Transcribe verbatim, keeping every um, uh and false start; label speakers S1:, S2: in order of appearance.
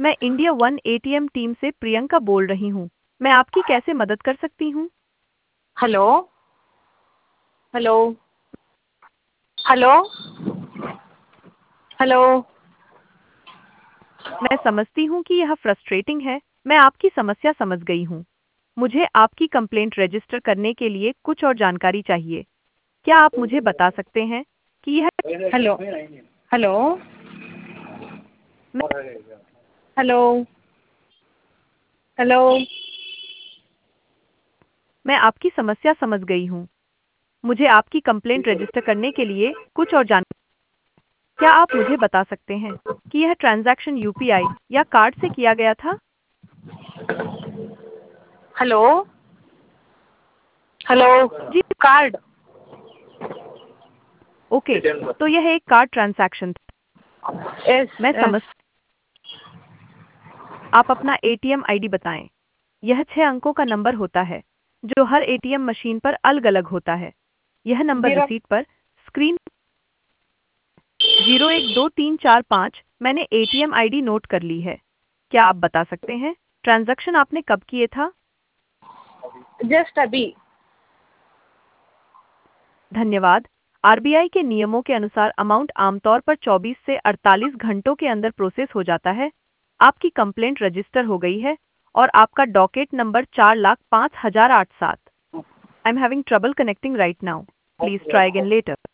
S1: मैं India one ATM team से प्रियंका बोल रही हूँ। मैं आपकी कैसे मदद कर सकती हूँ?
S2: Hello hello hello hello.
S1: मैं समझती हूँ कि यह फ्रस्ट्रेटिंग है। मैं आपकी समस्या समझ गई हूँ। मुझे आपकी कंप्लेंट रजिस्टर करने के लिए कुछ और जानकारी चाहिए। क्या आप मुझे बता सकते हैं कि यह
S2: हेलो हेलो
S1: मैं,
S2: हेलो हेलो।
S1: मैं आपकी समस्या समझ गई हूँ। मुझे आपकी कंप्लेंट रजिस्टर करने के लिए कुछ और जान क्या आप मुझे बता सकते हैं कि यह ट्रांजैक्शन यूपीआई या कार्ड से किया गया था?
S2: Hello hello.
S1: जी,
S2: कार्ड।
S1: ओके, तो यह एक कार्ड ट्रांजैक्शन था।
S2: यस
S1: मैं
S2: यस।
S1: समझ आप अपना एटीएम आईडी बताएं। यह छह अंकों का नंबर होता है जो हर एटीएम मशीन पर अलग-अलग होता है। यह नंबर
S2: जीरो।
S1: रसीद पर स्क्रीन जीरो एक दो तीन चार पाँच मैंने एटीएम आईडी नोट कर ली है। क्या आप बता सकते हैं ट्रांजैक्शन आपने कब किए था?
S2: जस्ट अभी।
S1: धन्यवाद। आरबीआई के नियमों के अनुसार अमाउंट आमतौर पर चौबीस से अड़तालीस घंटों के अंदर प्रोसेस हो जाता है। आपकी कंप्लेंट रजिस्टर हो गई है और आपका डॉकेट नंबर चार लाख पाँच हजार आठ सात। I am having trouble connecting right now. Please try again letter.